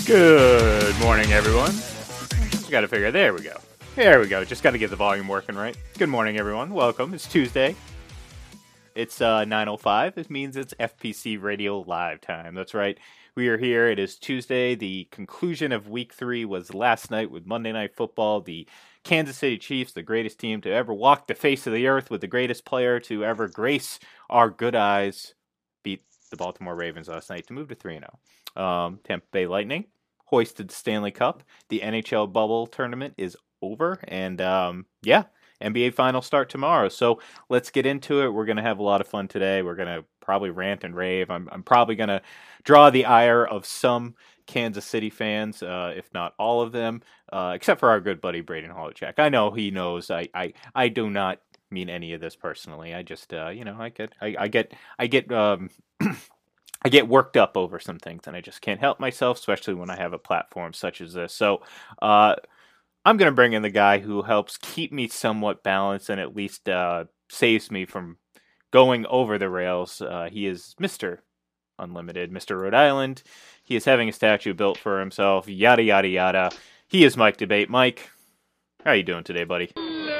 Good morning, everyone. Just got to figure. There we go. There we go. Just got to get the volume working right. Good morning, everyone. Welcome. It's Tuesday. It's 9:05. It means it's FPC Radio Live time. That's right. We are here. It is Tuesday. The conclusion of Week 3 was last night with Monday Night Football. The Kansas City Chiefs, the greatest team to ever walk the face of the earth with the greatest player to ever grace our good eyes, beat the Baltimore Ravens last night to move to 3-0. Tampa Bay Lightning hoisted the Stanley Cup. The NHL bubble tournament is over. And NBA finals start tomorrow. So let's get into it. We're going to have a lot of fun today. We're going to probably rant and rave. I'm probably going to draw the ire of some Kansas City fans, if not all of them, except for our good buddy Braden Holochek. I know he knows I do not mean any of this personally. I just I get worked up over some things, and I just can't help myself, especially when I have a platform such as this. So I'm going to bring in the guy who helps keep me somewhat balanced and at least saves me from going over the rails. He is Mr. Unlimited, Mr. Rhode Island. He is having a statue built for himself, yada, yada, yada. He is Mike Debate. Mike, how are you doing today, buddy?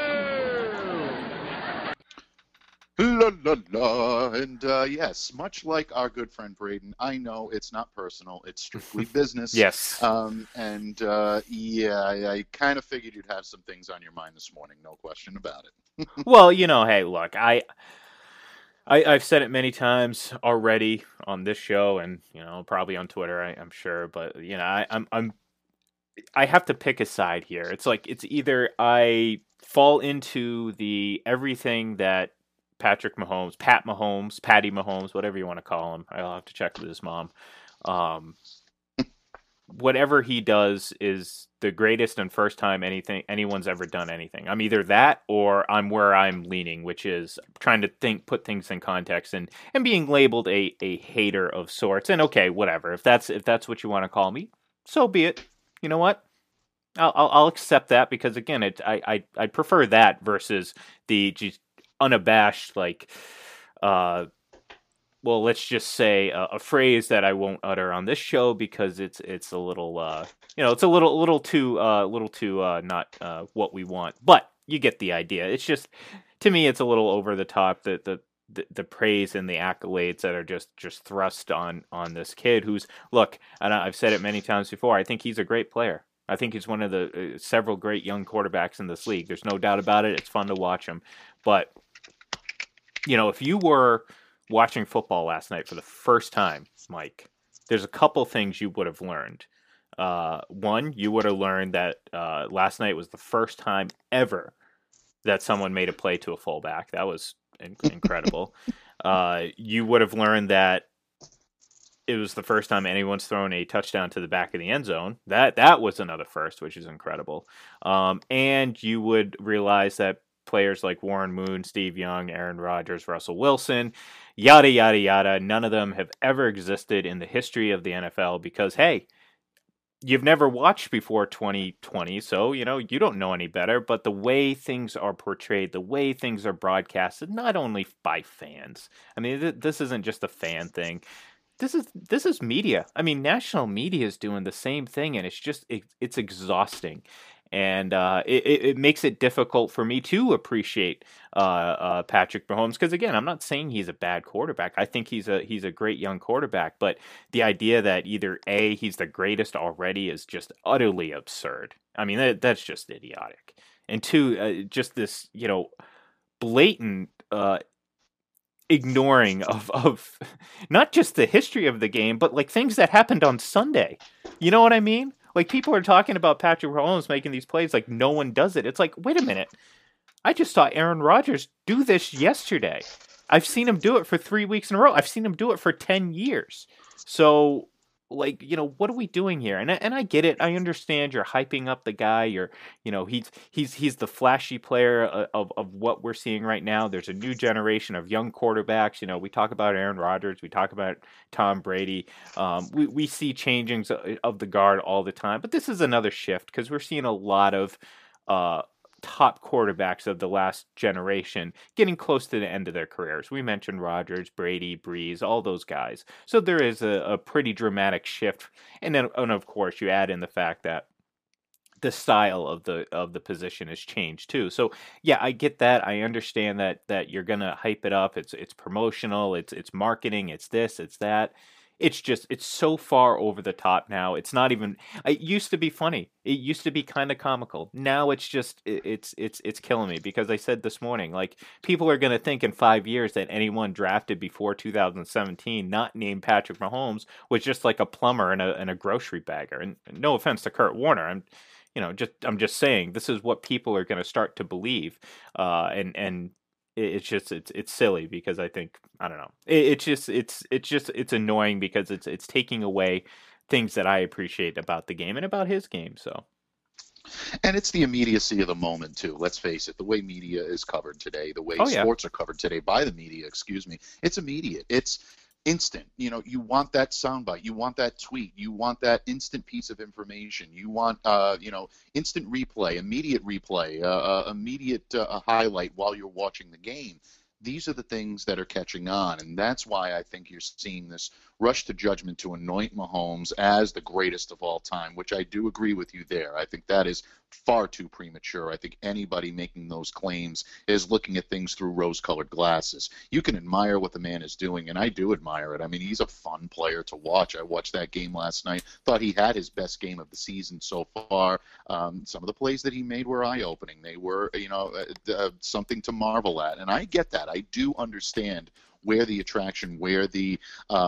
La la la, and yes, much like our good friend Braden, I know it's not personal; it's strictly business. Yes. I kind of figured you'd have some things on your mind this morning, no question about it. Well, hey, look, I've said it many times already on this show, and probably on Twitter, I'm sure, but I have to pick a side here. It's like it's either I fall into the everything that Patrick Mahomes, Pat Mahomes, Patty Mahomes, whatever you want to call him. I'll have to check with his mom. Whatever he does is the greatest and first time anyone's ever done anything. I'm either that or I'm where I'm leaning, which is trying to put things in context and being labeled a hater of sorts. And okay, whatever. If that's what you want to call me, so be it. You know what? I'll accept that because again, I prefer that versus the just unabashed, well, let's just say a phrase that I won't utter on this show because it's a little, it's a little too not what we want. But you get the idea. It's just, to me, it's a little over the top. The praise and the accolades that are just thrust on this kid who's, look, and I've said it many times before, I think he's a great player. I think he's one of the several great young quarterbacks in this league. There's no doubt about it. It's fun to watch him. But if you were watching football last night for the first time, Mike, there's a couple things you would have learned. One, you would have learned that last night was the first time ever that someone made a play to a fullback. That was incredible. You would have learned that it was the first time anyone's thrown a touchdown to the back of the end zone. That was another first, which is incredible. And you would realize that players like Warren Moon, Steve Young, Aaron Rodgers, Russell Wilson, yada, yada, yada, none of them have ever existed in the history of the NFL because, hey, you've never watched before 2020, so, you don't know any better, but the way things are portrayed, the way things are broadcasted, not only by fans. I mean, this isn't just a fan thing. This is media. I mean, national media is doing the same thing, and it's exhausting. And it makes it difficult for me to appreciate Patrick Mahomes because again, I'm not saying he's a bad quarterback. I think he's a great young quarterback. But the idea that either A, he's the greatest already is just utterly absurd. I mean, that's just idiotic. And two, just this blatant ignoring of not just the history of the game, but like things that happened on Sunday. You know what I mean? Like, people are talking about Patrick Mahomes making these plays like no one does it. It's like, wait a minute. I just saw Aaron Rodgers do this yesterday. I've seen him do it for 3 weeks in a row. I've seen him do it for 10 years. So, like, what are we doing here? And I get it. I understand you're hyping up the guy. He's the flashy player of what we're seeing right now. There's a new generation of young quarterbacks. We talk about Aaron Rodgers. We talk about Tom Brady. We see changings of the guard all the time. But this is another shift because we're seeing a lot of top quarterbacks of the last generation getting close to the end of their careers. We mentioned Rodgers, Brady, Breeze, all those guys. So there is a pretty dramatic shift. And then, and of course, you add in the fact that the style of the position has changed too. So yeah, I get that. I understand that you're gonna hype it up. It's promotional. It's marketing. It's this. It's that. It's just it's so far over the top now. It's not even. It used to be funny. It used to be kind of comical. Now it's just it's killing me because I said this morning like people are gonna think in 5 years that anyone drafted before 2017, not named Patrick Mahomes, was just like a plumber and a grocery bagger. And no offense to Kurt Warner, I'm just saying this is what people are going to start to believe, and it's just it's silly because I think I don't know. It's annoying because it's taking away things that I appreciate about the game and about his game. So. And it's the immediacy of the moment too. Let's face it, the way media is covered today, the way Oh yeah. sports are covered today by the media, excuse me, it's immediate. It's instant. You want that soundbite, you want that tweet, you want that instant piece of information, you want instant replay, immediate highlight while you're watching the game. These are the things that are catching on, and that's why I think you're seeing this rush to judgment to anoint Mahomes as the greatest of all time, which I do agree with you there. I think that is far too premature. I think anybody making those claims is looking at things through rose-colored glasses. You can admire what the man is doing, and I do admire it. I mean, he's a fun player to watch. I watched that game last night, thought he had his best game of the season so far. Some of the plays that he made were eye-opening. They were, something to marvel at, and I get that. I do understand where the attraction, where the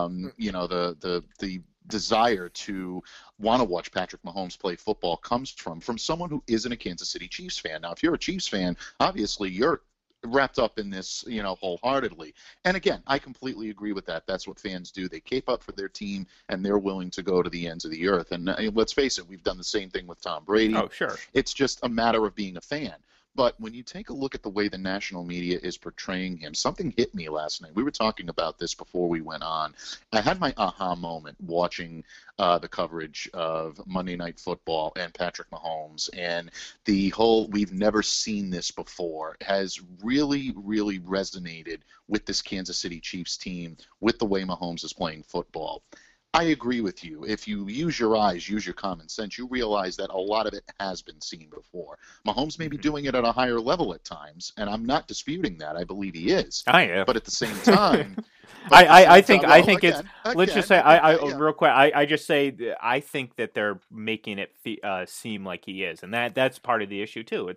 the desire to want to watch Patrick Mahomes play football comes from someone who isn't a Kansas City Chiefs fan. Now, if you're a Chiefs fan, obviously you're wrapped up in this, wholeheartedly. And again, I completely agree with that. That's what fans do. They cape up for their team, and they're willing to go to the ends of the earth. And let's face it, we've done the same thing with Tom Brady. Oh, sure. It's just a matter of being a fan. But when you take a look at the way the national media is portraying him, something hit me last night. We were talking about this before we went on. I had my aha moment watching the coverage of Monday Night Football and Patrick Mahomes. And the whole "we've never seen this before" has really, really resonated with this Kansas City Chiefs team, with the way Mahomes is playing football. I agree with you. If you use your eyes, use your common sense, you realize that a lot of it has been seen before. Mahomes may be doing it at a higher level at times, and I'm not disputing that. I believe he is. I am. But at the same time, I think it's. Let's just say yeah. real quick. I just say I think that they're making it seem like he is, and that's part of the issue too.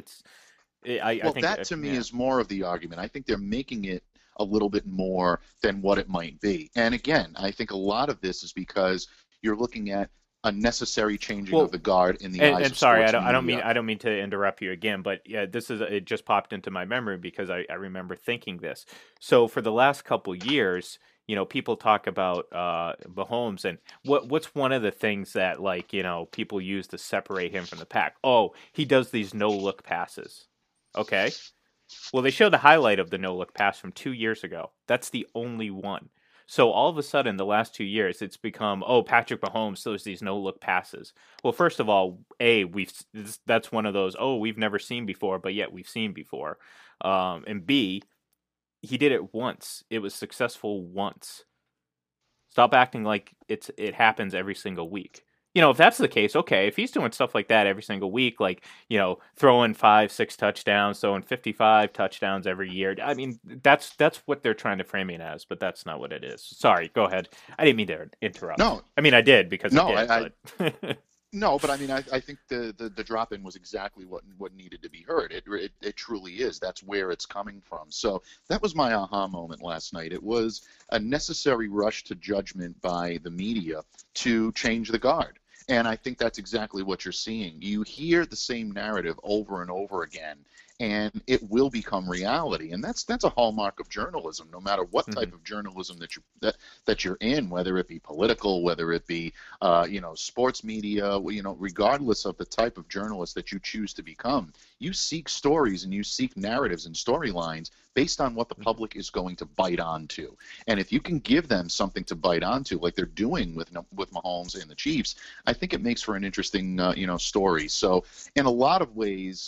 I think that to me is more of the argument. I think they're making it a little bit more than what it might be. And again, I think a lot of this is because you're looking at a necessary changing of the guard in the eyes of sorry, sports media. I don't mean to interrupt you again, but yeah, it just popped into my memory because I remember thinking this. So for the last couple years, people talk about Mahomes, and what's one of the things that people use to separate him from the pack? Oh, he does these no-look passes. Okay. Well, they showed the highlight of the no-look pass from 2 years ago. That's the only one. So all of a sudden, the last 2 years, it's become, Patrick Mahomes throws these no-look passes. Well, first of all, that's one of those, we've never seen before, but yet we've seen before. And B, he did it once. It was successful once. Stop acting like it happens every single week. If that's the case, okay, if he's doing stuff like that every single week, throwing 5-6 touchdowns, throwing 55 touchdowns every year, I mean, that's what they're trying to frame it as, but that's not what it is. Sorry, go ahead. I didn't mean to interrupt. No. I mean, I did because but... No, but I mean, I think the drop-in was exactly what needed to be heard. It truly is. That's where it's coming from. So that was my aha moment last night. It was a necessary rush to judgment by the media to change the guard. And I think that's exactly what you're seeing. You hear the same narrative over and over again, and it will become reality. And that's a hallmark of journalism, no matter what type of journalism that you're in, whether it be political, whether it be sports media, regardless of the type of journalist that you choose to become. You seek stories and you seek narratives and storylines based on what the public is going to bite onto. And if you can give them something to bite onto, like they're doing with Mahomes and the Chiefs, I think it makes for an interesting story. So in a lot of ways,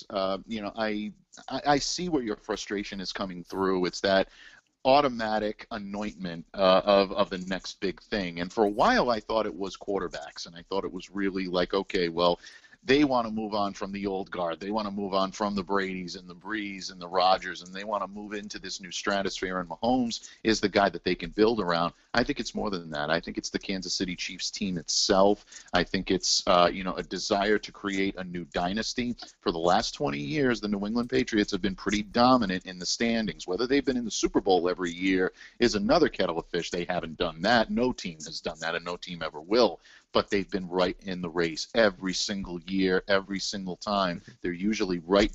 I see where your frustration is coming through. It's that automatic anointment of the next big thing. And for a while, I thought it was quarterbacks, and I thought it was really like, okay, well, they want to move on from the old guard. They want to move on from the Bradys and the Brees and the Rodgers, and they want to move into this new stratosphere. And Mahomes is the guy that they can build around. I think it's more than that. I think it's the Kansas City Chiefs team itself. I think it's a desire to create a new dynasty. For the last 20 years, the New England Patriots have been pretty dominant in the standings. Whether they've been in the Super Bowl every year is another kettle of fish. They haven't done that. No team has done that, and no team ever will. But they've been right in the race every single year, every single time. They're usually right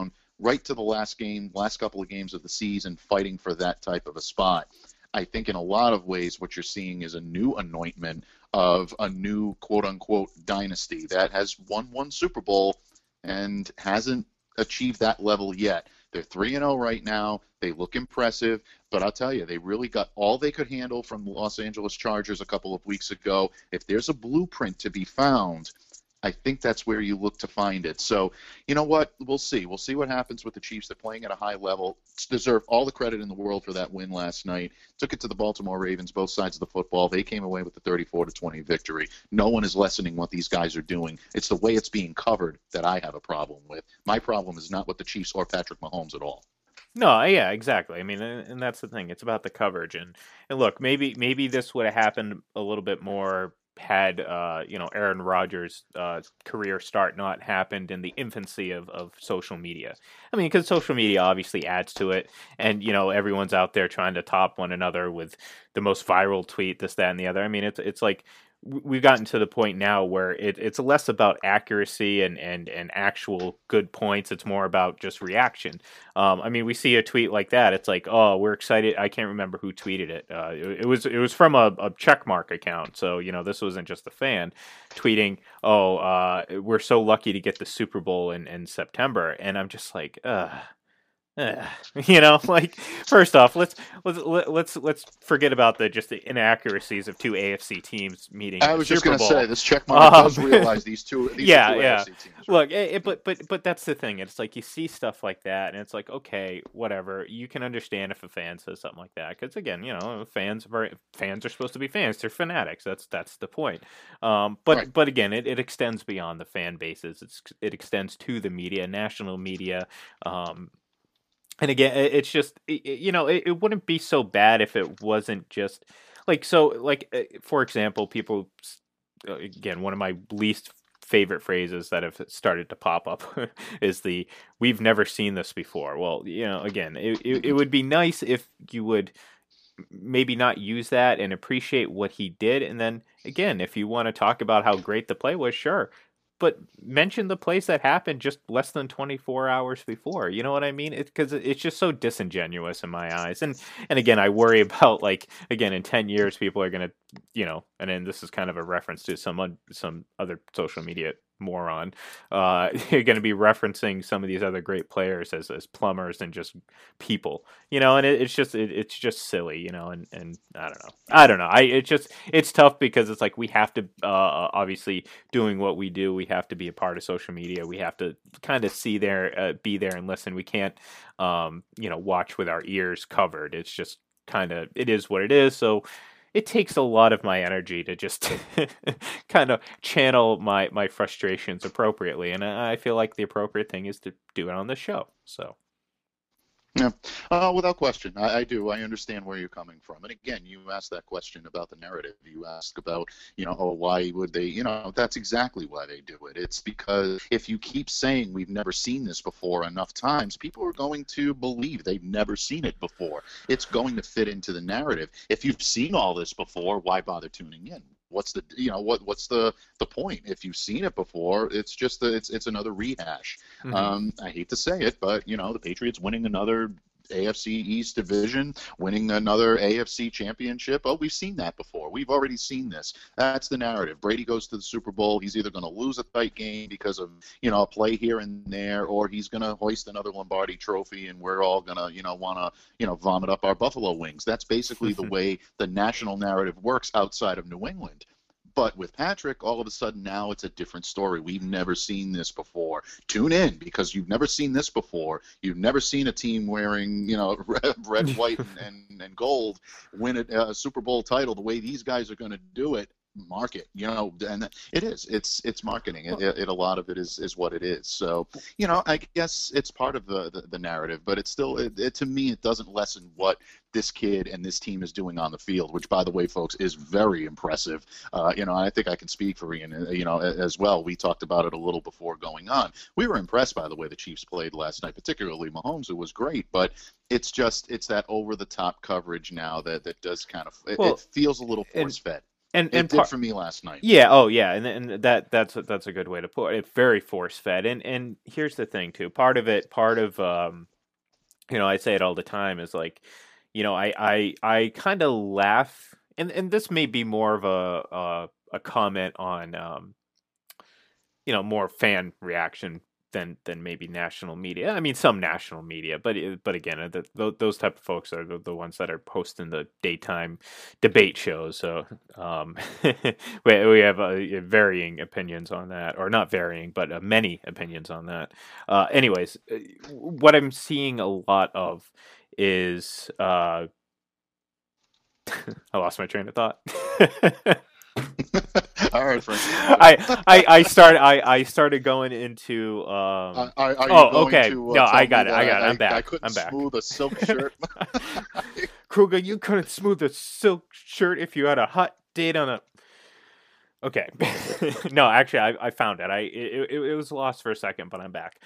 to the last couple of games of the season, fighting for that type of a spot. I think in a lot of ways what you're seeing is a new anointment of a new quote-unquote dynasty that has won one Super Bowl and hasn't achieved that level yet. They're 3-0 right now. They look impressive, but I'll tell you, they really got all they could handle from the Los Angeles Chargers a couple of weeks ago. If there's a blueprint to be found, I think that's where you look to find it. So, you know what? We'll see. We'll see what happens with the Chiefs. They're playing at a high level. Deserve all the credit in the world for that win last night. Took it to the Baltimore Ravens, both sides of the football. They came away with the 34-20 victory. No one is lessening what these guys are doing. It's the way it's being covered that I have a problem with. My problem is not with the Chiefs or Patrick Mahomes at all. No, yeah, exactly. I mean, and that's the thing. It's about the coverage, and look, maybe this would have happened a little bit more had Aaron Rodgers' career start not happened in the infancy of social media. I mean, because social media obviously adds to it, and everyone's out there trying to top one another with the most viral tweet, this, that, and the other. I mean, it's like we've gotten to the point now where it's less about accuracy and actual good points. It's more about just reaction. I mean, we see a tweet like that. It's like, oh, we're excited. I can't remember who tweeted it. It was from a checkmark account. So, this wasn't just a fan tweeting, oh, we're so lucky to get the Super Bowl in September. And I'm just like, like, first off, let's forget about the inaccuracies of two AFC teams meeting. I was just going to say this checkmark does realize these two AFC teams. Right? Look, but that's the thing. It's like you see stuff like that, and it's like, okay, whatever. You can understand if a fan says something like that, because again, fans are supposed to be fans. They're fanatics. That's the point. But again, it extends beyond the fan bases. It extends to the media, national media. And again, it's just, it wouldn't be so bad if it wasn't just for example, people, again, one of my least favorite phrases that have started to pop up is we've never seen this before. Well, again, it would be nice if you would maybe not use that and appreciate what he did. And then again, if you want to talk about how great the play was, sure. But mention the plays that happened just less than 24 hours before. You know what I mean? Because it's just so disingenuous in my eyes. And again, I worry about, in 10 years, people are going to, and then this is kind of a reference to some other social media moron. You're going to be referencing some of these other great players as plumbers and just people, and it's just silly, and I don't know. It's tough because it's like we have to, obviously doing what we do, we have to be a part of social media. We have to kind of be there and listen. We can't, watch with our ears covered. It's just it is what it is. So it takes a lot of my energy to just kind of channel my frustrations appropriately. And I feel like the appropriate thing is to do it on the show. So. Yeah, without question. I do. I understand where you're coming from. And again, you asked that question about the narrative. You ask about, why would they, that's exactly why they do it. It's because if you keep saying we've never seen this before enough times, people are going to believe they've never seen it before. It's going to fit into the narrative. If you've seen all this before, why bother tuning in? What's the what's the point? If you've seen it before, it's just it's another rehash. Mm-hmm. I hate to say it, but the Patriots winning another AFC East division, winning another AFC championship. Oh, we've seen that before. We've already seen this. That's the narrative. Brady goes to the Super Bowl. He's either going to lose a tight game because of, a play here and there, or he's going to hoist another Lombardi trophy, and we're all going to, want to, vomit up our buffalo wings. That's basically the way the national narrative works outside of New England. But with Patrick, all of a sudden now it's a different story. We've never seen this before. Tune in, because you've never seen this before. You've never seen a team wearing, red, white, and gold win a Super Bowl title the way these guys are going to do it. Market, and it is. It's marketing. It a lot of it is what it is. So, I guess it's part of the narrative, but it's still, to me, it doesn't lessen what this kid and this team is doing on the field, which, by the way, folks, is very impressive. I think I can speak for Ian, as well. We talked about it a little before going on. We were impressed by the way the Chiefs played last night, particularly Mahomes, who was great, but it's that over-the-top coverage now that does kind of, it feels a little force-fed. And it did for me last night. Yeah. Oh, yeah. And that's a good way to put it. It's very force fed. And here's the thing too. Part of I say it all the time, is like, I kind of laugh, and this may be more of a comment on more fan reaction than maybe national media. I mean, some national media, but again, those type of folks are the ones that are posting the daytime debate shows. So we have varying opinions on that, or not varying, but many opinions on that. Anyways, what I'm seeing a lot of is I lost my train of thought. All right, Frank. I started going into. Okay. No, I got it. I'm back. I couldn't smooth a silk shirt. Kruger, you couldn't smooth a silk shirt if you had a hot date on a. Okay. No, actually, I found it. It was lost for a second, but I'm back.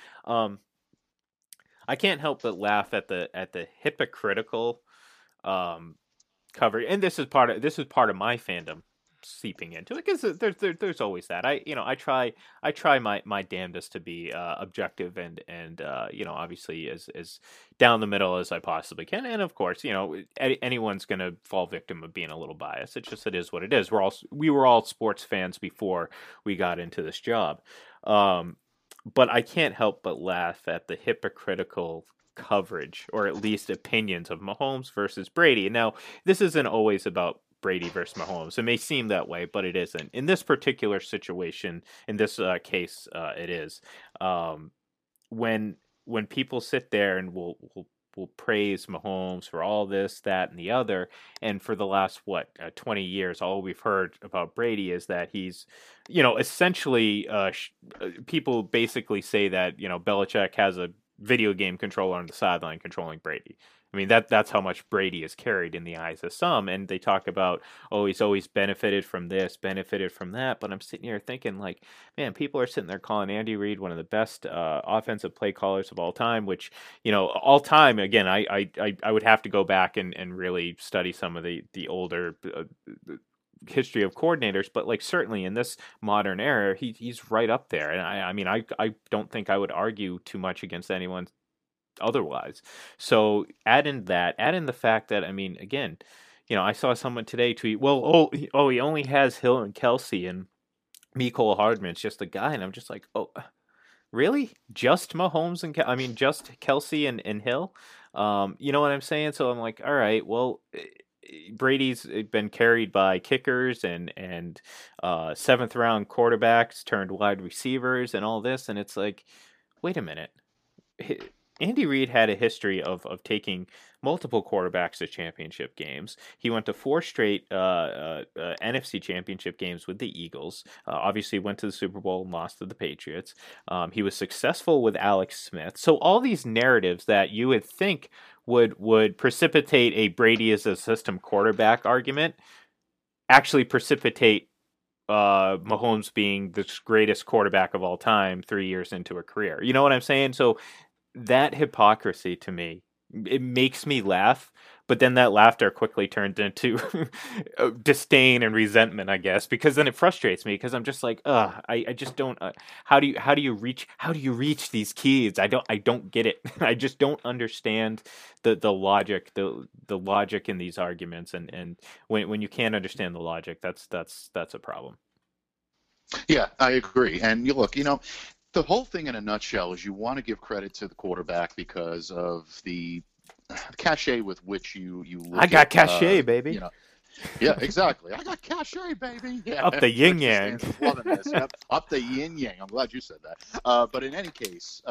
I can't help but laugh at the hypocritical coverage, and this is part of my fandom seeping into it, because there's always that. I try my damnedest to be objective and obviously as down the middle as I possibly can, and of course anyone's gonna fall victim of being a little biased. It is what it is. We were all sports fans before we got into this job, but I can't help but laugh at the hypocritical coverage, or at least opinions, of Mahomes versus Brady. And now, this isn't always about Brady versus Mahomes. It may seem that way, but it isn't. In this particular situation, in this case, it is. When people sit there and will praise Mahomes for all this, that, and the other, and for the last 20 years, all we've heard about Brady is that he's, essentially, people basically say that Belichick has a video game controller on the sideline controlling Brady. I mean, that's how much Brady is carried in the eyes of some. And they talk about, he's always benefited from this, benefited from that. But I'm sitting here thinking, like, man, people are sitting there calling Andy Reid one of the best offensive play callers of all time, which, all time, again, I would have to go back and really study some of the older history of coordinators, but like certainly in this modern era, he's right up there. And I mean, I don't think I would argue too much against anyone otherwise. So add in the fact that, I mean, again, I saw someone today tweet, well, he only has Hill and Kelsey, and Mecole Hardman's just a guy, and I'm just like, oh, really? Just Mahomes and just Kelsey and Hill? You know what I'm saying? So I'm like, all right, well, Brady's been carried by kickers and seventh round quarterbacks turned wide receivers and all this, and it's like, wait a minute. Andy Reid had a history of taking multiple quarterbacks to championship games. He went to 4 straight NFC championship games with the Eagles. Obviously went to the Super Bowl and lost to the Patriots. He was successful with Alex Smith. So all these narratives that you would think would precipitate a Brady as a system quarterback argument actually precipitate Mahomes being the greatest quarterback of all time 3 years into a career. You know what I'm saying? So that hypocrisy, to me, it makes me laugh, but then that laughter quickly turned into disdain and resentment, I guess, because then it frustrates me because I'm just like, I just don't. How do you reach these kids? I don't get it. I just don't understand the logic the logic in these arguments, and when you can't understand the logic, that's a problem. Yeah, I agree. And you look, the whole thing in a nutshell is you want to give credit to the quarterback because of the cachet with which you I look got at, cachet, baby. yeah, exactly. I got cachet, baby. Yeah, Up the yin Rich just yang. stands is loving this. Yep, up the yin yang. I'm glad you said that. But in any case,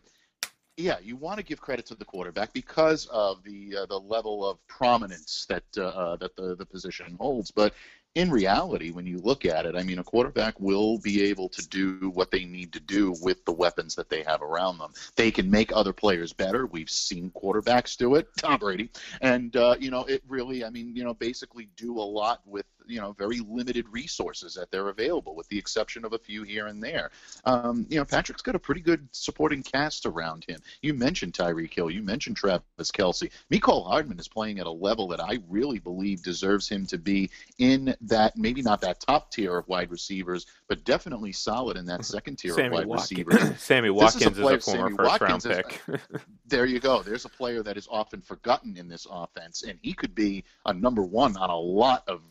yeah, you want to give credit to the quarterback because of the level of prominence that the position holds. But in reality, when you look at it, I mean, a quarterback will be able to do what they need to do with the weapons that they have around them. They can make other players better. We've seen quarterbacks do it, Tom Brady, and it really, I mean, basically do a lot with very limited resources that they're available, with the exception of a few here and there. Patrick's got a pretty good supporting cast around him. You mentioned Tyreek Hill. You mentioned Travis Kelce. Mecole Hardman is playing at a level that I really believe deserves him to be in that, maybe not that top tier of wide receivers, but definitely solid in that second tier of wide receivers. Sammy Watkins is a former first-round pick. There you go. There's a player that is often forgotten in this offense, and he could be a number one on a lot of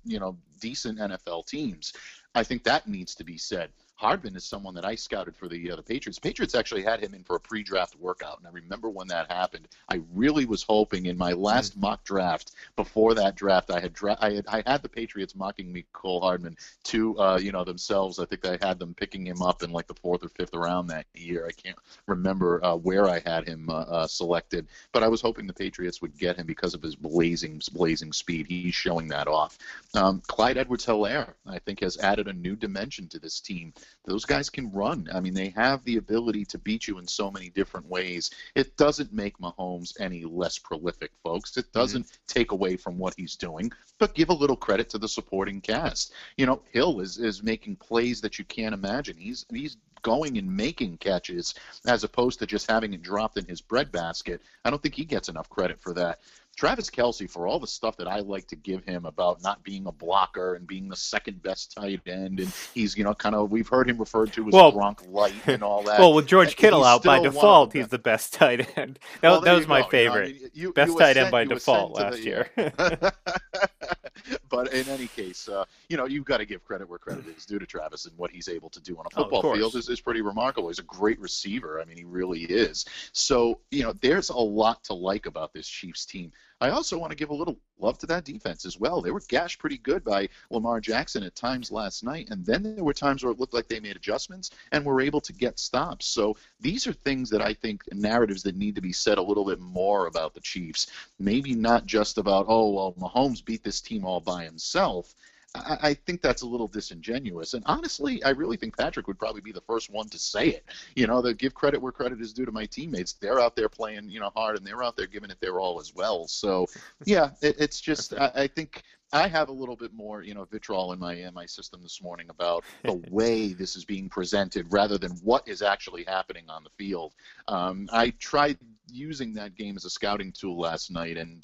decent NFL teams. I think that needs to be said. Hardman is someone that I scouted for the Patriots. Patriots actually had him in for a pre-draft workout, and I remember when that happened. I really was hoping in my last mock draft, before that draft, I had the Patriots mocking Mecole Hardman to themselves. I think I had them picking him up in like the 4th or 5th round that year. I can't remember where I had him selected, but I was hoping the Patriots would get him because of his blazing speed. He's showing that off. Clyde Edwards-Helaire, I think, has added a new dimension to this team. Those guys can run. I mean, they have the ability to beat you in so many different ways. It doesn't make Mahomes any less prolific, folks. It doesn't take away from what he's doing, but give a little credit to the supporting cast. Hill is making plays that you can't imagine. He's going and making catches as opposed to just having it dropped in his breadbasket. I don't think he gets enough credit for that. Travis Kelce, for all the stuff that I like to give him about not being a blocker and being the second best tight end, and he's, we've heard him referred to as Gronk light and all that. Well, with George Kittle out by default, he's the best tight end. That was my favorite. Best tight end by default last year. But in any case, you've got to give credit where credit is due to Travis, and what he's able to do on a football field is pretty remarkable. He's a great receiver. I mean, he really is. So, there's a lot to like about this Chiefs team. I also want to give a little love to that defense as well. They were gashed pretty good by Lamar Jackson at times last night, and then there were times where it looked like they made adjustments and were able to get stops. So these are things that I think, narratives that need to be said a little bit more about the Chiefs. Maybe not just about, Mahomes beat this team all by himself. I think that's a little disingenuous. And honestly, I really think Patrick would probably be the first one to say it. To give credit where credit is due to my teammates. They're out there playing, hard, and they're out there giving it their all as well. So, yeah, it's just, I think I have a little bit more, vitriol in my system this morning about the way this is being presented rather than what is actually happening on the field. I tried using that game as a scouting tool last night, and,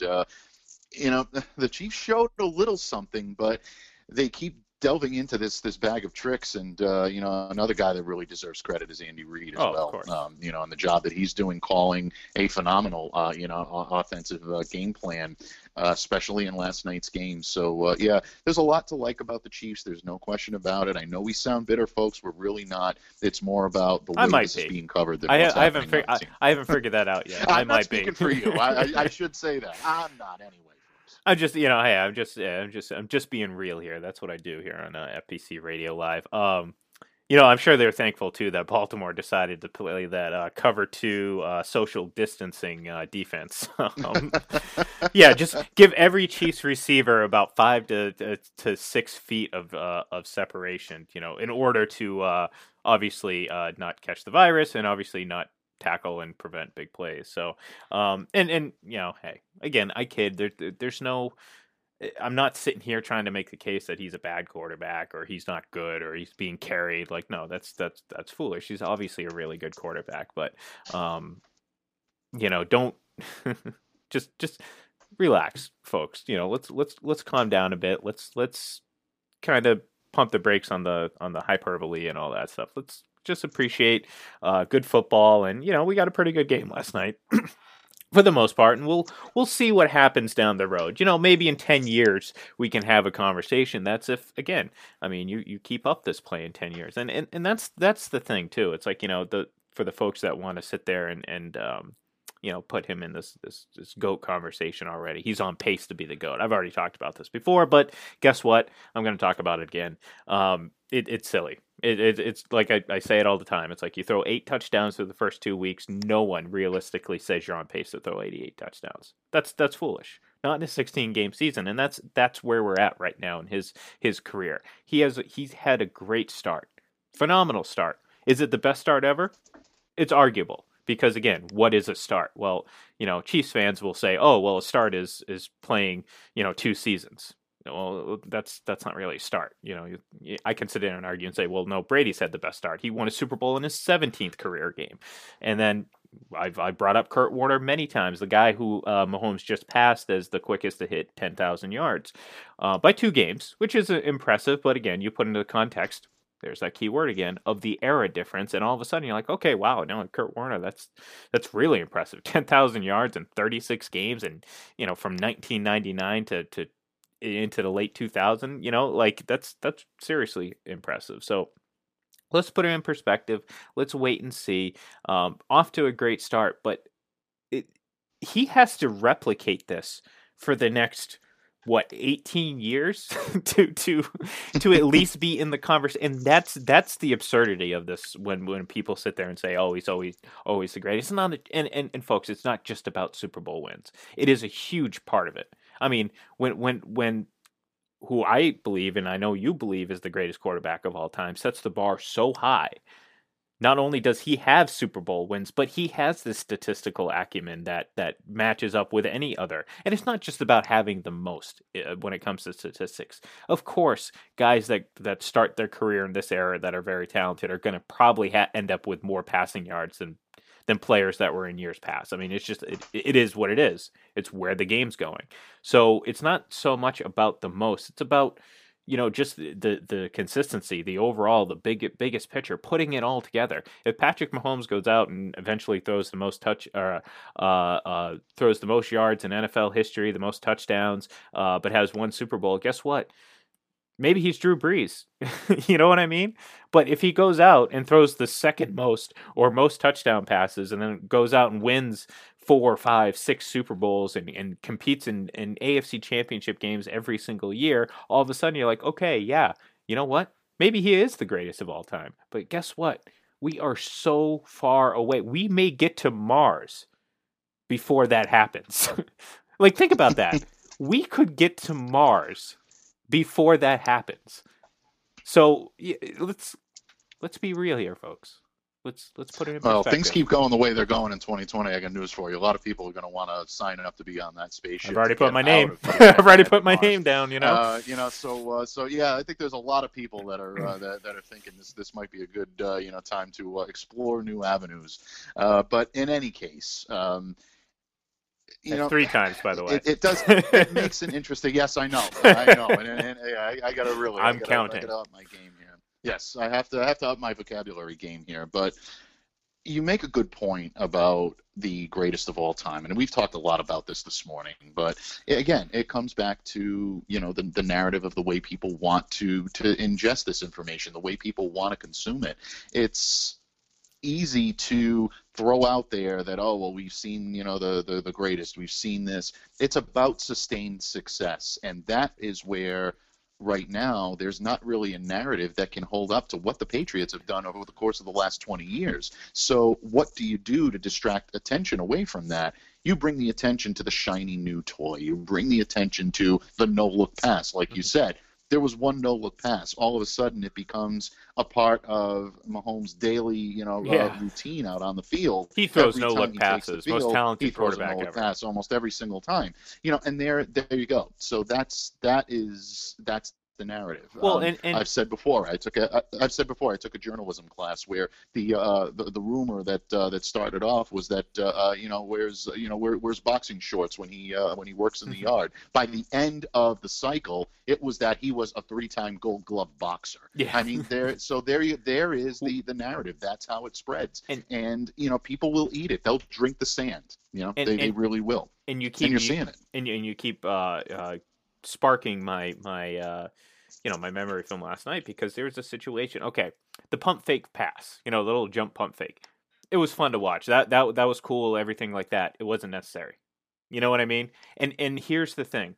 the Chiefs showed a little something, but they keep delving into this bag of tricks, and another guy that really deserves credit is Andy Reid as well. And the job that he's doing, calling a phenomenal offensive game plan, especially in last night's game. So there's a lot to like about the Chiefs. There's no question about it. I know we sound bitter, folks. We're really not. It's more about the way this is being covered. I haven't figured that out yet. I'm not speaking for you. I should say that. I'm not anyway. I'm just, hey, I'm just being real here. That's what I do here on FPC Radio Live. I'm sure they're thankful too that Baltimore decided to play that cover 2 social distancing defense. Just give every Chiefs receiver about 5 to 6 feet of separation. In order to obviously not catch the virus, and obviously not tackle and prevent big plays. So, hey, again, I kid. There's no. I'm not sitting here trying to make the case that he's a bad quarterback or he's not good or he's being carried. Like, no, that's foolish. He's obviously a really good quarterback, but don't just relax, folks. Let's calm down a bit. Let's kind of pump the brakes on the hyperbole and all that stuff. Let's just appreciate good football, and we got a pretty good game last night. For the most part, and we'll see what happens down the road. Maybe in 10 years we can have a conversation. That's if, again, I mean, you keep up this play in 10 years, and that's the thing too. It's like for the folks that want to sit there and put him in this GOAT conversation already. He's on pace to be the GOAT. I've already talked about this before, but guess what? I'm going to talk about it again. It's silly. It's like I say it all the time. It's like you throw 8 touchdowns through the first 2 weeks. No one realistically says you're on pace to throw 88 touchdowns. That's foolish. Not in a 16-game season, and that's where we're at right now in his career. He's had a great start, phenomenal start. Is it the best start ever? It's arguable. Because again, what is a start? Well, Chiefs fans will say, "Oh, well, a start is playing, 2 seasons." Well, that's not really a start. I can sit there and argue and say, "Well, no, Brady's had the best start. He won a Super Bowl in his 17th career game." And then I brought up Kurt Warner many times, the guy who Mahomes just passed as the quickest to hit 10,000 yards by 2 games, which is impressive. But again, you put into the context. There's that key word again of the era difference, and all of a sudden you're like, okay, wow, no, Kurt Warner, that's really impressive. 10,000 yards in 36 games, and from 1999 to into the late 2000, that's seriously impressive. So let's put it in perspective. Let's wait and see. Off to a great start, but he has to replicate this for the next 18 years to at least be in the conversation. And that's the absurdity of this when people sit there and say, oh, he's always the greatest. It's not, and folks, it's not just about Super Bowl wins. It is a huge part of it. I mean, when who I believe, and I know you believe, is the greatest quarterback of all time, sets the bar so high. Not only does he have Super Bowl wins, but he has this statistical acumen that matches up with any other. And it's not just about having the most when it comes to statistics. Of course, guys that start their career in this era that are very talented are going to probably end up with more passing yards than players that were in years past. I mean, it's just it is what it is. It's where the game's going. So it's not so much about the most. It's about just the consistency, the overall, the biggest picture, putting it all together. If Patrick Mahomes goes out and eventually throws the most throws the most yards in NFL history, the most touchdowns, but has 1 Super Bowl, guess what? Maybe he's Drew Brees. You know what I mean? But if he goes out and throws the second most or most touchdown passes and then goes out and wins 4, 5, 6 Super Bowls and competes in AFC championship games every single year, all of a sudden you're like, okay, yeah, you know what? Maybe he is the greatest of all time. But guess what? We are so far away. We may get to Mars before that happens. Like, think about that. We could get to Mars before that happens. So let's be real here, folks. Let's put it in perspective. Well, things keep going the way they're going in 2020. I got news for you. A lot of people are going to want to sign up to be on that spaceship. I've already put my name. I've already put my name down. So yeah, I think there's a lot of people that are that are thinking this might be a good time to explore new avenues. But in any case. 3 times, by the way. It does. It makes an interesting. Yes, I know, and I got to really. I'm counting. I got to up my game here. Yes, I have to up my vocabulary game here. But you make a good point about the greatest of all time, and we've talked a lot about this morning. But again, it comes back to the narrative of the way people want to ingest this information, the way people want to consume it. It's easy to throw out there that, oh, well, we've seen, the greatest, we've seen this. It's about sustained success, and that is where right now there's not really a narrative that can hold up to what the Patriots have done over the course of the last 20 years. So what do you do to distract attention away from that? You bring the attention to the shiny new toy. You bring the attention to the no-look pass, like you said. There was 1 no-look pass. All of a sudden, it becomes a part of Mahomes' daily, routine out on the field. He throws no-look passes. Most talented quarterback ever. Pass almost every single time. And there you go. So that's the narrative. Well, and I've said before I took a journalism class where the rumor that started off was that where's boxing shorts when he works in the yard. By the end of the cycle, it was that he was a 3-time Gold Glove boxer. yeah, I mean, there is the narrative. That's how it spreads, and and people will eat it. They'll drink the sand. and They and really will, and you and keep you're you seeing it. and you keep sparking my memory from last night, because there was a situation. Okay, the pump fake pass, the little jump pump fake. It was fun to watch. That was cool. Everything like that. It wasn't necessary. You know what I mean? And here's the thing.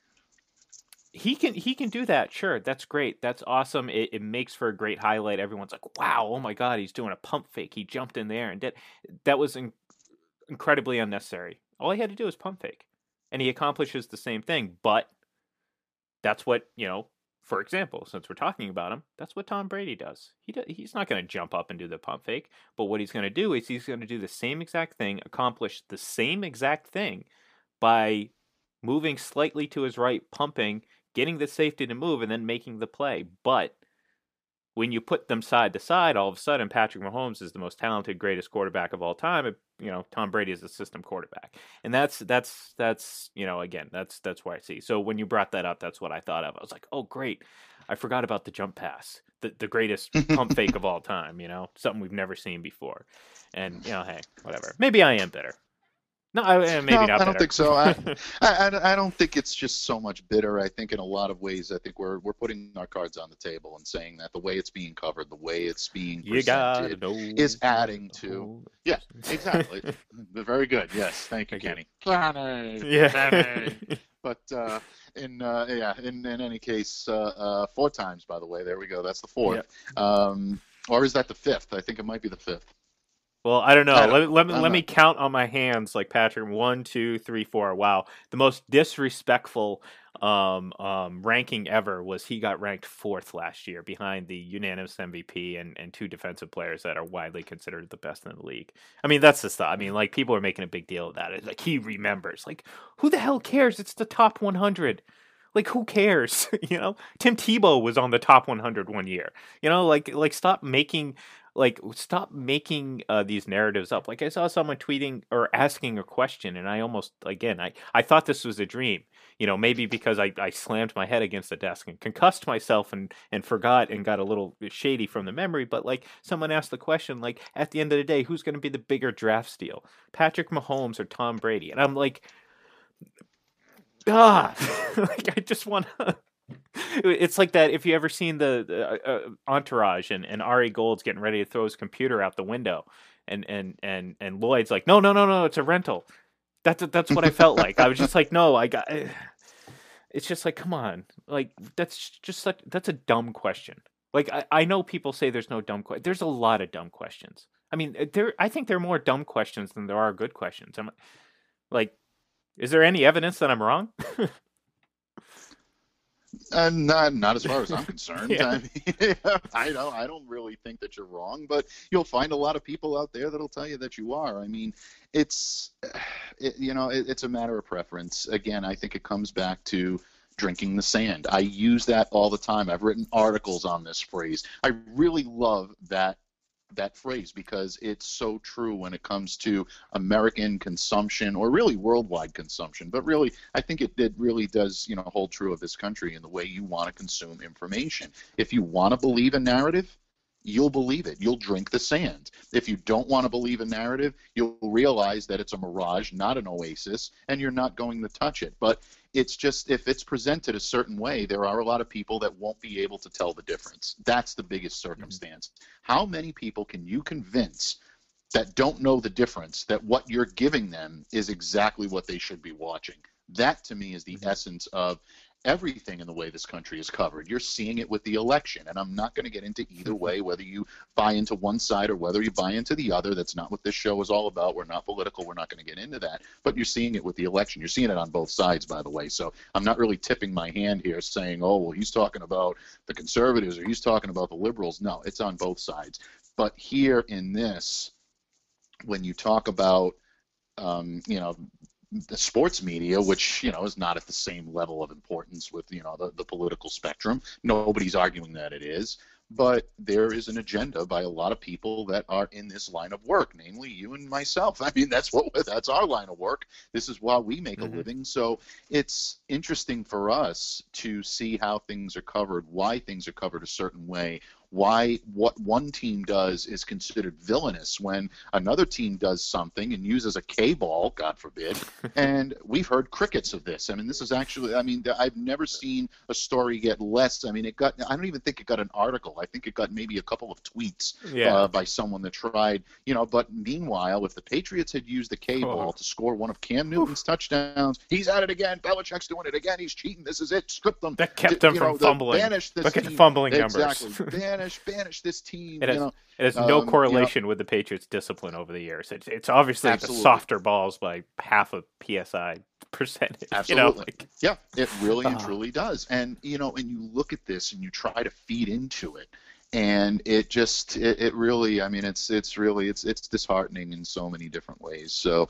He can do that. Sure, that's great. That's awesome. It makes for a great highlight. Everyone's like, wow, oh my god, he's doing a pump fake. He jumped in there and did. That was incredibly unnecessary. All he had to do was pump fake, and he accomplishes the same thing. But that's what, for example, since we're talking about him, that's what Tom Brady does. He's not going to jump up and do the pump fake, but what he's going to do is he's going to do the same exact thing, accomplish the same exact thing by moving slightly to his right, pumping, getting the safety to move, and then making the play. But when you put them side to side, all of a sudden Patrick Mahomes is the most talented, greatest quarterback of all time. Tom Brady is a system quarterback, and that's again, that's what I see. So when you brought that up, that's what I thought of. I was like, oh great, I forgot about the jump pass, the greatest pump fake of all time. Something we've never seen before, and hey, whatever. Maybe I am bitter. No, maybe No, not I don't bitter. think so. I don't think it's just so much bitter. I think in a lot of ways, I think we're putting our cards on the table and saying that the way it's being covered, the way it's being You gotta presented, know. is adding to. Yeah, exactly. Very good. Yes, thank you, Thank you. Kenny. Yeah. Kenny. But in any case, 4 times, by the way. There we go. That's the 4th. Or is that the 5th? I think it might be the 5th. Well, I don't know. I don't know. Let me count on my hands like Patrick. 1, 2, 3, 4. Wow, the most disrespectful ranking ever was he got ranked 4th last year, behind the unanimous MVP and 2 defensive players that are widely considered the best in the league. I mean, that's the stuff. I mean, like, people are making a big deal of that. It's like, he remembers. Like, who the hell cares? It's the top 100. Like, who cares? Tim Tebow was on the top 100 one year. Stop making these narratives up. Like, I saw someone tweeting or asking a question, and I almost, again, I thought this was a dream. Maybe because I slammed my head against the desk and concussed myself and forgot and got a little shady from the memory. But, like, someone asked the question, like, at the end of the day, who's going to be the bigger draft steal, Patrick Mahomes or Tom Brady? And I'm like, like, I just want to. It's like that. If you ever seen the Entourage, and Ari Gold's getting ready to throw his computer out the window, and Lloyd's like, no, it's a rental. That's what I felt like. I was just like, no, I got. It's just like, come on, like, that's a dumb question. Like, I know people say there's no dumb question. There's a lot of dumb questions. I mean, I think there are more dumb questions than there are good questions. I'm like, is there any evidence that I'm wrong? Not as far as I'm concerned. Yeah. I don't really think that you're wrong, but you'll find a lot of people out there that'll tell you that you are. I mean, it's a matter of preference. Again, I think it comes back to drinking the sand. I use that all the time. I've written articles on this phrase. I really love that phrase because it's so true when it comes to American consumption, or really worldwide consumption. But really, I think it really does hold true of this country and the way you want to consume information. If you want to believe a narrative, you'll believe it. You'll drink the sand. If you don't want to believe a narrative, you'll realize that it's a mirage, not an oasis, and you're not going to touch it. But it's just, if it's presented a certain way, there are a lot of people that won't be able to tell the difference. That's the biggest circumstance. How many people can you convince that don't know the difference, that what you're giving them is exactly what they should be watching? That, to me, is the essence of everything in the way this country is covered. You're seeing it with the election, and I'm not going to get into either way, whether you buy into one side or whether you buy into the other. That's not what this show is all about. We're not political. We're not going to get into that. But you're seeing it with the election. You're seeing it on both sides, by the way. So I'm not really tipping my hand here saying, oh, well, he's talking about the conservatives or he's talking about the liberals. No, it's on both sides. But here in this, when you talk about, the sports media, which is not at the same level of importance with the political spectrum. Nobody's arguing that it is, but there is an agenda by a lot of people that are in this line of work, namely you and myself. I mean, that's our line of work. This is why we make a living. So it's interesting for us to see how things are covered, why things are covered a certain way, why what one team does is considered villainous when another team does something and uses a K-ball, God forbid, and we've heard crickets of this. I mean, this is actually, I've never seen a story get less. I mean, I don't even think it got an article. I think it got maybe a couple of tweets by someone that tried, but meanwhile, if the Patriots had used the K-ball to score one of Cam Newton's touchdowns, he's at it again, Belichick's doing it again, he's cheating, this is it, script them. That kept them from fumbling. Banish this Look at team. the fumbling numbers. Exactly. Banish this team. It has no correlation with the Patriots' discipline over the years. It's obviously the softer balls by half a PSI percentage. Absolutely. Yeah, it really and truly does. And and you look at this and you try to feed into it, and it really, it's disheartening in so many different ways. So,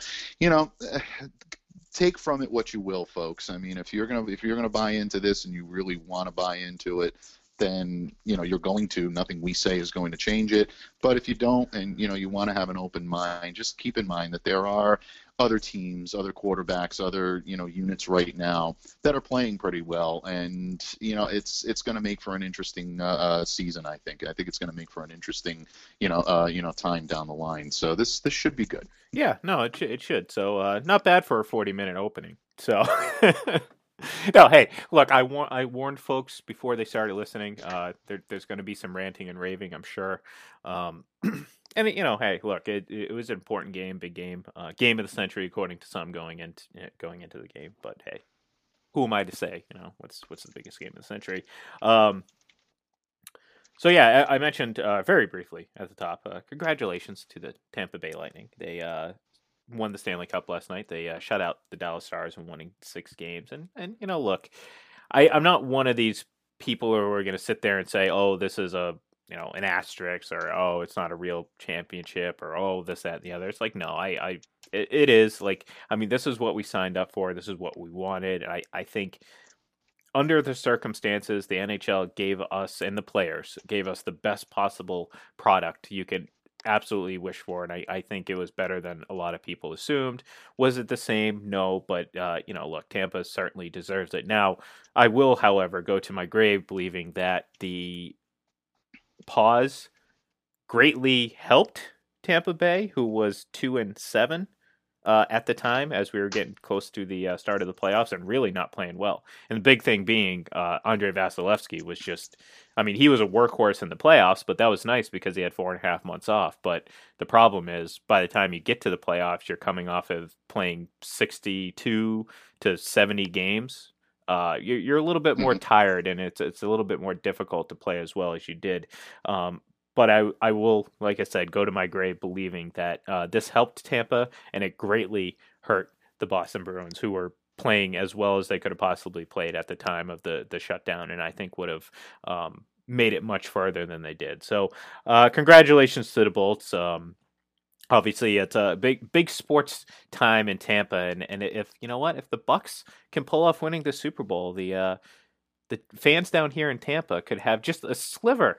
take from it what you will, folks. I mean, if you're gonna buy into this and you really want to buy into it, then you're going to. Nothing we say is going to change it. But if you don't, and you want to have an open mind, just keep in mind that there are other teams, other quarterbacks, other units right now that are playing pretty well, and it's going to make for an interesting season. I think it's going to make for an interesting time down the line. So this should be good. Yeah, no, it should. So not bad for a 40-minute opening. So. No, hey, look, I warned folks before they started listening. There's going to be some ranting and raving, I'm sure. And hey, look, it was an important game, big game, game of the century according to some going into the game. But hey, who am I to say? What's the biggest game of the century? So yeah, I mentioned very briefly at the top. Congratulations to the Tampa Bay Lightning. They won the Stanley Cup last night. They shut out the Dallas Stars in winning 6 games. And look, I'm not one of these people who are going to sit there and say, oh, this is an asterisk, or oh, it's not a real championship, or oh, this, that, and the other. It's like, no, it is. Like, I mean, this is what we signed up for. This is what we wanted. I think under the circumstances, the NHL gave us, and the players gave us, the best possible product you could absolutely wish for, and I think it was better than a lot of people assumed. Was it the same? No, but look, Tampa certainly deserves it. Now, I will, however, go to my grave believing that the pause greatly helped Tampa Bay, who was 2-7 at the time, as we were getting close to the start of the playoffs and really not playing well. And the big thing being Andrei Vasilevsky was just, he was a workhorse in the playoffs, but that was nice because he had 4.5 months off. But the problem is, by the time you get to the playoffs, you're coming off of playing 62 to 70 games. You're a little bit more tired, and it's a little bit more difficult to play as well as you did. But I will, like I said, go to my grave believing that this helped Tampa, and it greatly hurt the Boston Bruins, who were playing as well as they could have possibly played at the time of the shutdown, and I think would have made it much farther than they did. So congratulations to the Bolts. Obviously, it's a big sports time in Tampa, and if if the Bucks can pull off winning the Super Bowl, the fans down here in Tampa could have just a sliver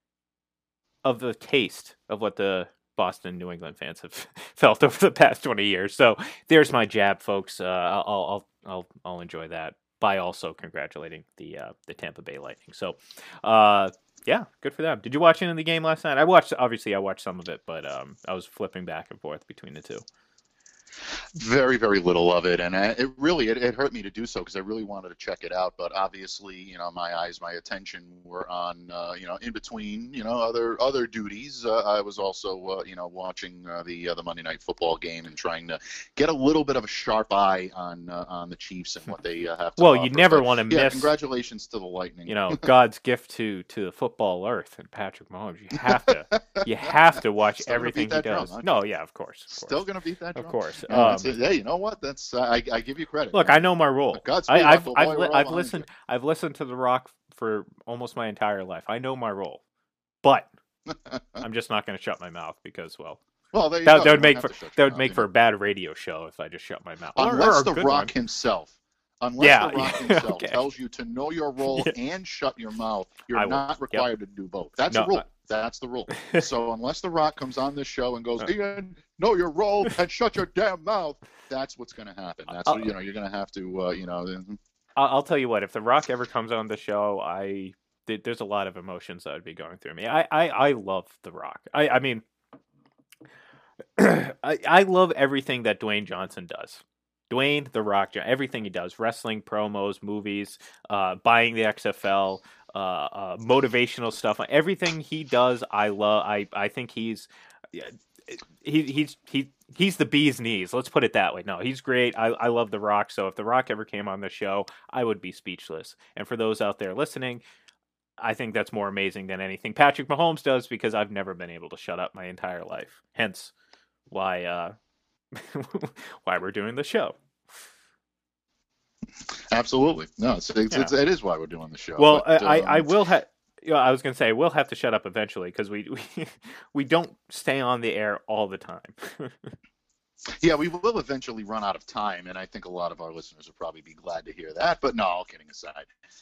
of the taste of what the Boston, New England fans have felt over the past 20 years. So there's my jab, folks. I'll enjoy that by also congratulating the Tampa Bay Lightning. So, yeah, good for them. Did you watch any of the game last night? I watched some of it, but I was flipping back and forth between the two. Very, very little of it, and it hurt me to do so because I really wanted to check it out. But obviously, my attention were on, in between, other duties. I was also, watching the Monday Night Football game and trying to get a little bit of a sharp eye on the Chiefs and what they have to offer. You never want to miss. Yeah, congratulations to the Lightning. God's gift to the football earth and Patrick Mahomes. You have to watch everything he does. Drum, no, yeah, of course. Still gonna beat that drum. Of course. Yeah, you know what? That's I give you credit. Look, I know my role. I've listened to The Rock for almost my entire life. I know my role, but I'm just not going to shut my mouth because, well, Well, there you That go. that You would don't make have for to shut that your would mouth. make for a bad radio show if I just shut my mouth. Or Unless a The good one. Rock himself, unless The Yeah. Rock Yeah. himself Okay. tells you to know your role Yeah. and shut your mouth, you're I will. not Yep. required to do both. That's a No. rule. That's the rule. So unless The Rock comes on this show and goes, Ian, know your role and shut your damn mouth, that's what's going to happen. That's what, you're going to have to, I'll tell you what. If The Rock ever comes on the show, there's a lot of emotions that would be going through me. I love The Rock. I mean, I love everything that Dwayne Johnson does. Dwayne The Rock, everything he does, wrestling, promos, movies, buying the XFL, motivational stuff, everything he does, I love. I think he's the bee's knees. Let's put it that way. No, he's great. I love The Rock. So if The Rock ever came on the show, I would be speechless. And for those out there listening, I think that's more amazing than anything Patrick Mahomes does because I've never been able to shut up my entire life. Hence why why we're doing the show. Absolutely. No, it is why we're doing the show. Well, but, I will have. I was going to say we'll have to shut up eventually because we don't stay on the air all the time. Yeah, we will eventually run out of time, and I think a lot of our listeners will probably be glad to hear that. But no, all kidding aside,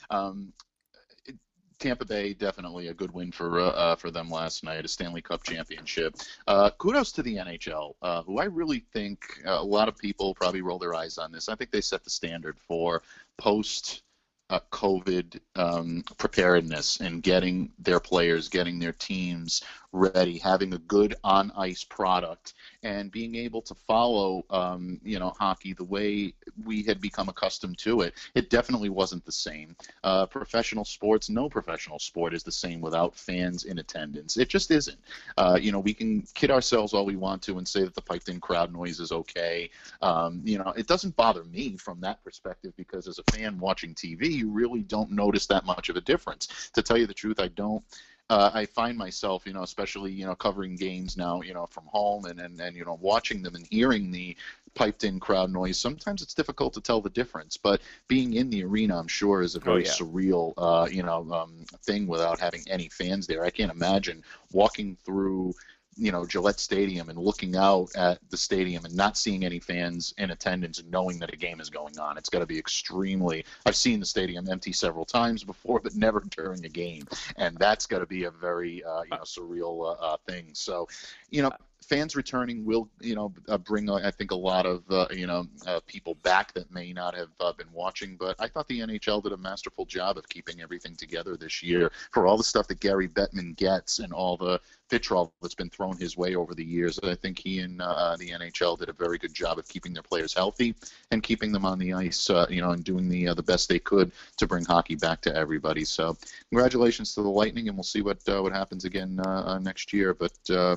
Tampa Bay, definitely a good win for them last night, a Stanley Cup championship. Kudos to the NHL, who I really think a lot of people probably roll their eyes on this. I think they set the standard for post COVID preparedness and getting their players, getting their teams ready, having a good on-ice product, and being able to follow, hockey the way we had become accustomed to it. It definitely wasn't the same. Professional sports, no professional sport is the same without fans in attendance. It just isn't. We can kid ourselves all we want to and say that the piped-in crowd noise is okay. It doesn't bother me from that perspective because as a fan watching TV, you really don't notice that much of a difference. To tell you the truth, I don't. I find myself, especially, covering games now, from home and watching them and hearing the piped-in crowd noise. Sometimes it's difficult to tell the difference, but being in the arena, I'm sure, is a very surreal, thing without having any fans there. I can't imagine walking through Gillette Stadium and looking out at the stadium and not seeing any fans in attendance and knowing that a game is going on. It's got to be extremely. I've seen the stadium empty several times before, but never during a game, and that's got to be a very surreal thing. So, fans returning will, bring, I think, a lot of, people back that may not have been watching. But I thought the NHL did a masterful job of keeping everything together this year for all the stuff that Gary Bettman gets and all the vitriol that's been thrown his way over the years. I think he and the NHL did a very good job of keeping their players healthy and keeping them on the ice, and doing the best they could to bring hockey back to everybody. So congratulations to the Lightning, and we'll see what happens again next year. But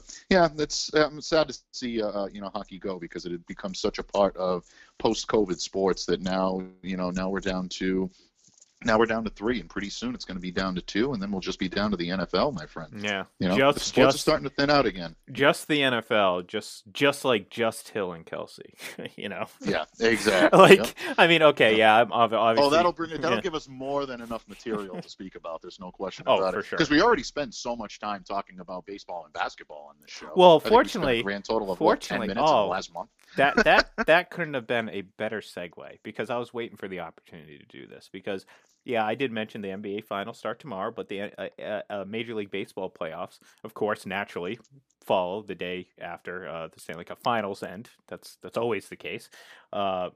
I'm sad to see hockey go because it had become such a part of post-COVID sports that now we're down to. Now we're down to 3, and pretty soon it's going to be down to 2, and then we'll just be down to the NFL, my friend. Yeah, the sports are starting to thin out again. Just the NFL, just like Just Hill and Kelsey, Yeah, exactly. I mean, okay, yeah, I'm obviously. Oh, that'll give us more than enough material to speak about. There's no question about for it. sure. Because we already spend so much time talking about baseball and basketball on this show. Well, I fortunately, think we spent a grand total of 10 minutes in the last month. that couldn't have been a better segue because I was waiting for the opportunity to do this because. Yeah, I did mention the NBA Finals start tomorrow, but the Major League Baseball playoffs, of course, naturally follow the day after the Stanley Cup Finals end. That's always the case. The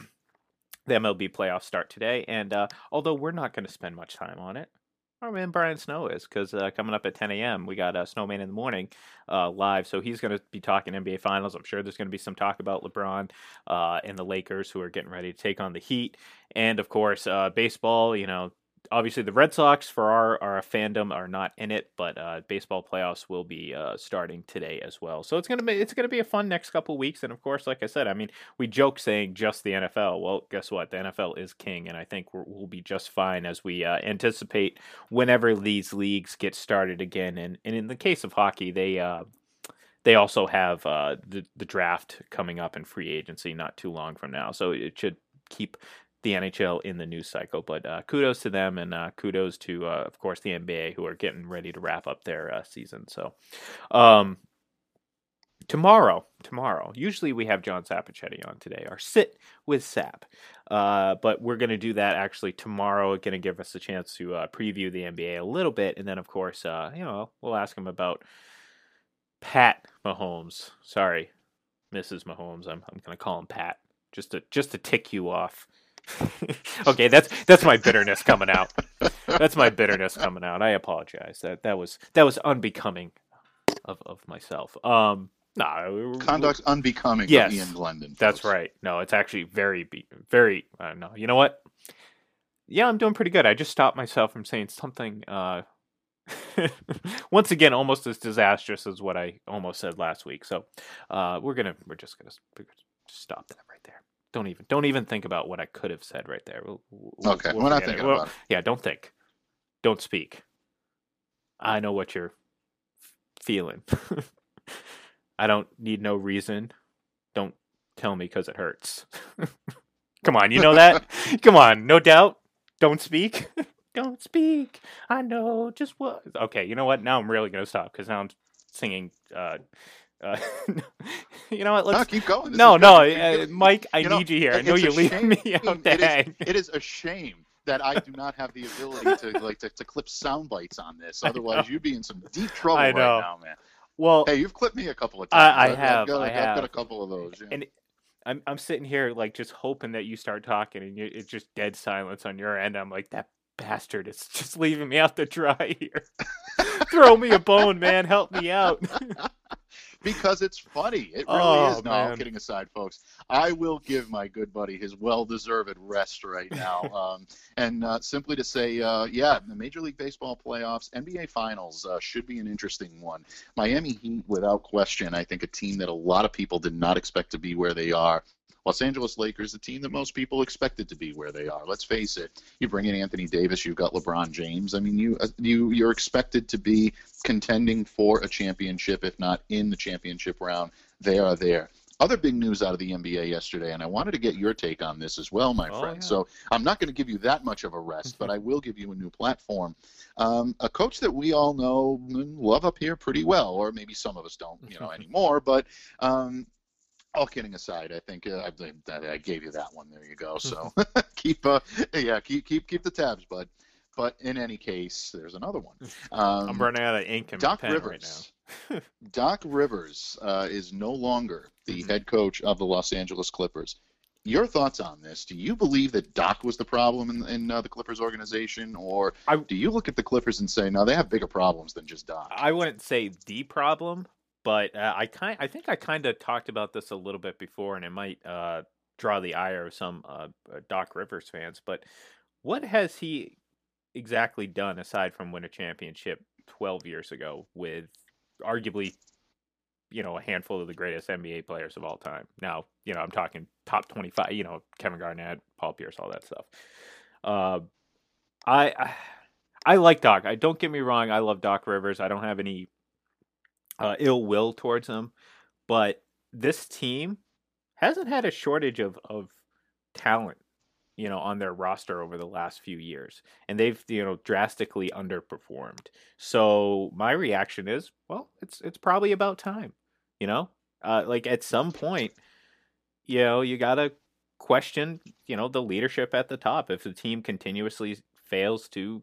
MLB playoffs start today, and although we're not going to spend much time on it, our man Brian Snow is, because coming up at 10 a.m., we got Snowman in the Morning live, so he's going to be talking NBA Finals. I'm sure there's going to be some talk about LeBron and the Lakers, who are getting ready to take on the Heat. And, of course, baseball, obviously the Red Sox, for our fandom, are not in it, but baseball playoffs will be starting today as well. So it's gonna be a fun next couple weeks. And, of course, like I said, I mean, we joke saying just the NFL. Well, guess what? The NFL is king, and I think we'll be just fine as we anticipate whenever these leagues get started again. And in the case of hockey, they also have the draft coming up in free agency not too long from now, so it should keep the NHL in the news cycle. But kudos to them, and kudos to, of course, the NBA, who are getting ready to wrap up their season. So, Tomorrow. Usually we have John Sapichetti on today, our sit with Sap. But we're going to do that actually tomorrow. Going to give us a chance to preview the NBA a little bit, and then of course, we'll ask him about Pat Mahomes. Sorry, Mrs. Mahomes. I'm going to call him Pat just to tick you off. Okay, that's my bitterness coming out. That's my bitterness coming out. I apologize. That was unbecoming of myself. No, Conduct's unbecoming yes, of Ian Glendon. That's right. No, it's actually very. No, you know what? Yeah, I'm doing pretty good. I just stopped myself from saying something. Once again, almost as disastrous as what I almost said last week. So, we're just gonna stop that right there. Don't even think about what I could have said right there. Okay, we're not thinking about it. Yeah, don't think. Don't speak. I know what you're feeling. I don't need no reason. Don't tell me because it hurts. Come on, you know that? Come on, no doubt. Don't speak. Don't speak. I know just what. Okay, you know what? Now I'm really going to stop because now I'm singing. You know what? Let's keep going. No, Mike, I need you here. I know you're leaving me out to hang. It is a shame that I do not have the ability to clip sound bites on this. Otherwise, you'd be in some deep trouble right now, man. Well, hey, you've clipped me a couple of times. I have. I've got a couple of those. Yeah. And I'm sitting here like just hoping that you start talking, and it's just dead silence on your end. I'm like, that bastard is just leaving me out to dry here. Throw me a bone, man. Help me out. Because it's funny. It really is. No, man. Kidding aside, folks. I will give my good buddy his well-deserved rest right now. And simply to say, the Major League Baseball playoffs, NBA Finals should be an interesting one. Miami Heat, without question, I think a team that a lot of people did not expect to be where they are. Los Angeles Lakers, the team that most people expected to be where they are. Let's face it. You bring in Anthony Davis, you've got LeBron James. I mean, you're expected to be contending for a championship, if not in the championship round. They are there. Other big news out of the NBA yesterday, and I wanted to get your take on this as well, my friend. Yeah. So I'm not going to give you that much of a rest, but I will give you a new platform. A coach that we all know and love up here pretty well, or maybe some of us don't, anymore, but all kidding aside, I think I gave you that one. There you go. So keep the tabs, bud. But in any case, there's another one. I'm running out of ink and pen Rivers, right now. Doc Rivers is no longer the head coach of the Los Angeles Clippers. Your thoughts on this? Do you believe that Doc was the problem in the Clippers organization, or do you look at the Clippers and say, no, they have bigger problems than just Doc? I wouldn't say the problem. But I think I kind of talked about this a little bit before, and it might draw the ire of some Doc Rivers fans. But what has he exactly done aside from win a championship 12 years ago with arguably, a handful of the greatest NBA players of all time? Now, I'm talking top 25. Kevin Garnett, Paul Pierce, all that stuff. I like Doc. Don't get me wrong. I love Doc Rivers. I don't have any ill will towards him, but this team hasn't had a shortage of talent, on their roster over the last few years, and they've drastically underperformed. So my reaction is, well, it's probably about time, like at some point, you gotta question, the leadership at the top if the team continuously fails to,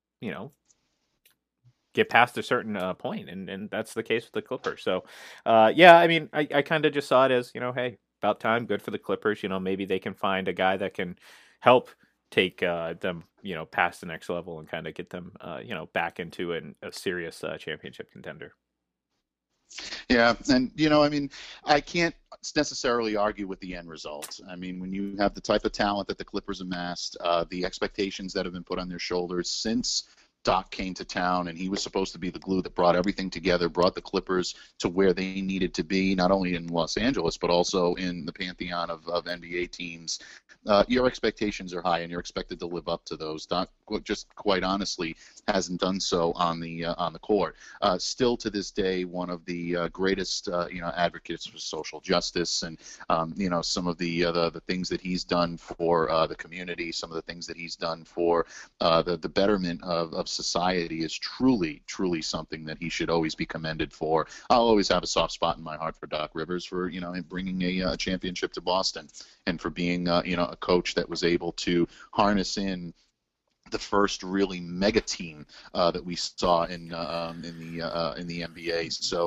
get past a certain point, and that's the case with the Clippers. So, I mean, I kind of just saw it as, hey, about time, good for the Clippers. Maybe they can find a guy that can help take them, past the next level and kind of get them, back into a serious championship contender. Yeah, and I mean, I can't necessarily argue with the end result. I mean, when you have the type of talent that the Clippers amassed, the expectations that have been put on their shoulders since Doc came to town, and he was supposed to be the glue that brought everything together, brought the Clippers to where they needed to be, not only in Los Angeles, but also in the pantheon of NBA teams. Your expectations are high, and you're expected to live up to those. Doc, just quite honestly, hasn't done so on the court. Still to this day, one of the greatest advocates for social justice, and some of the things that he's done for the community, some of the things that he's done for the betterment of society is truly, truly something that he should always be commended for. I'll always have a soft spot in my heart for Doc Rivers for, bringing a championship to Boston, and for being, a coach that was able to harness in the first really mega team that we saw in the NBA. So,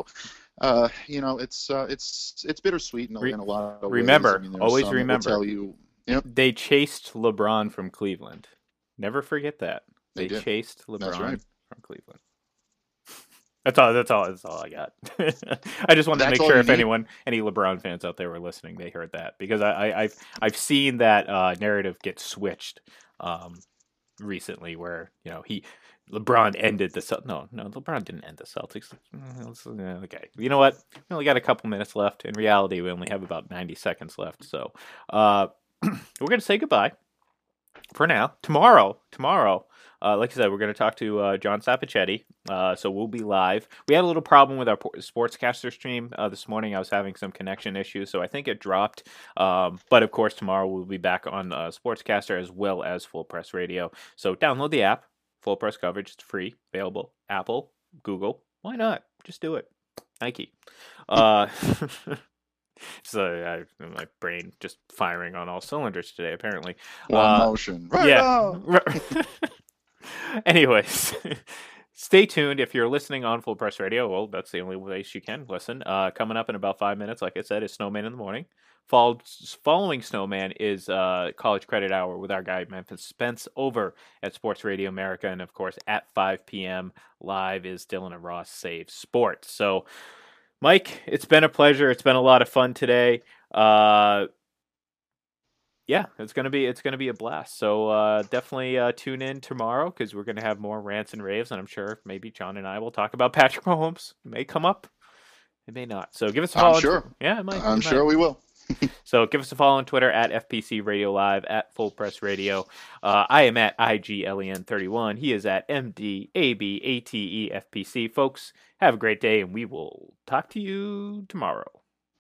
it's bittersweet in a lot of ways. Remember, I mean, always some remember, that will tell you, yep, they chased LeBron from Cleveland. Never forget that. they They did. chased That's LeBron right. from Cleveland. That's all I got. I just wanted to That's make all sure you if need. any LeBron fans out there were listening, they heard that, because I've seen that narrative get switched recently, where LeBron ended the no, LeBron didn't end the Celtics. Okay, you know what? We only got a couple minutes left. In reality, we only have about 90 seconds left. So we're gonna say goodbye for now. Tomorrow, like I said, we're going to talk to John Sapichetti. So we'll be live. We had a little problem with our Sportscaster stream this morning. I was having some connection issues, so I think it dropped. But of course, tomorrow we'll be back on Sportscaster as well as Full Press Radio. So download the app. Full Press coverage. It's free, available. Apple, Google. Why not? Just do it. Nike. So my brain just firing on all cylinders today, apparently. One motion. Right Yeah. on. Anyways, stay tuned. If you're listening on Full Press Radio, well, that's the only place you can listen. Coming up in about 5 minutes, like I said, is Snowman in the Morning. Following Snowman is College Credit Hour with our guy Memphis Spence over at Sports Radio America. And, of course, at 5 p.m. live is Dylan and Ross Save Sports. So, Mike, it's been a pleasure. It's been a lot of fun today. Yeah, it's gonna be a blast. So definitely tune in tomorrow, because we're gonna have more rants and raves, and I'm sure maybe John and I will talk about Patrick Mahomes. It may come up, it may not. So give us a follow. I'm sure. Yeah, it might. I'm sure we will. So give us a follow on Twitter at FPC Radio Live, at Full Press Radio. I am at IGLEN31. He is at MDABATEFPC. Folks, have a great day, and we will talk to you tomorrow.